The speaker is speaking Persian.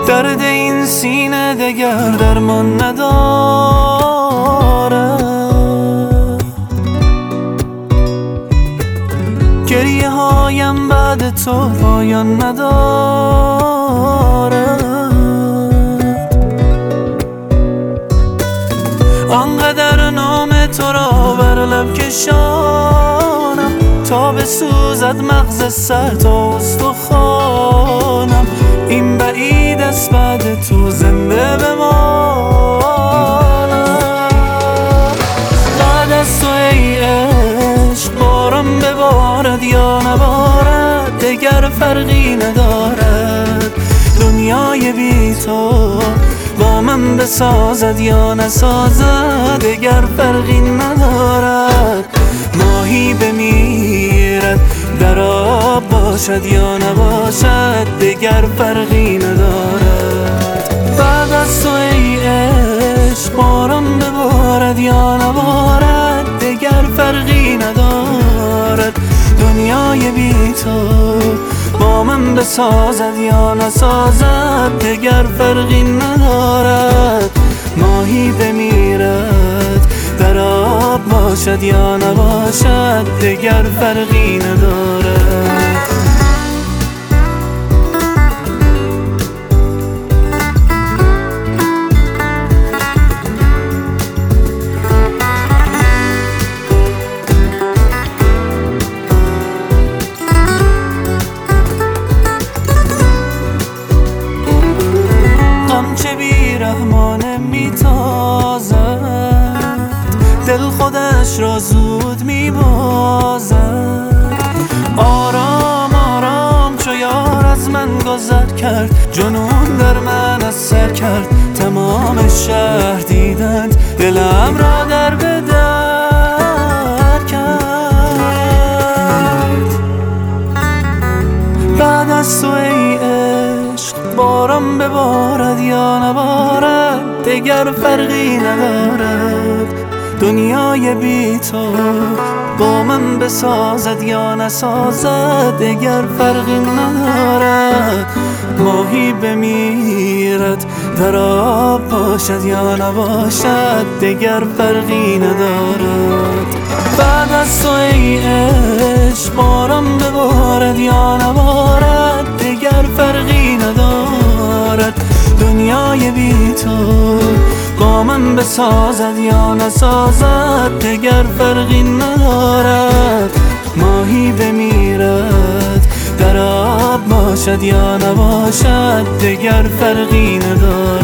درد این سینه دگر درمان نداره، گریه هایم بعد تو پایان نداره. آنقدر نام تو را بر لب کشانم تا بسوزد مغز سر تا استخوانم. این بعید است بعد تو زنده بمانم. بعد از تو ای عشق باران ببارد یا نبارد دگر فرقی ندارد. دنیای بی تو با من بسازد یا نسازد دگر فرقی ندارد. ماهی بمیرد در آب باشد یا نباشد دگر فرقی ندارد. بعد از تو ای عشق باران ببارد یا نبارد دگر فرقی ندارد. دنیای بی تو با من بسازد یا نسازد دگر فرقی ندارد. ماهی بمیرد در آب باشد یا نباشد دگر فرقی ندارد. چه بیرحمانه میتازد دل خودش را زود میبازد. آرام آرام چو یار از من گذر کرد جنون در من اثر کرد. تمام شهر دیدند دلم را در به در کرد. بعد از تو ای عشق باران ببارد یا نبارد دگر فرقی ندارد. دنیای بی تو با من بسازد یا نسازد دگر فرقی ندارد. ماهی بمیرد در آب باشد یا نباشد دگر فرقی ندارد. بعد از تو ای عشق باران ببارد یا نبارد دگر فرقی ندارد. دنیای بی تو با من بسازد یا نسازد دگر فرقی ندارد. ماهی بمیرد در آب باشد یا نباشد دگر فرقی ندارد.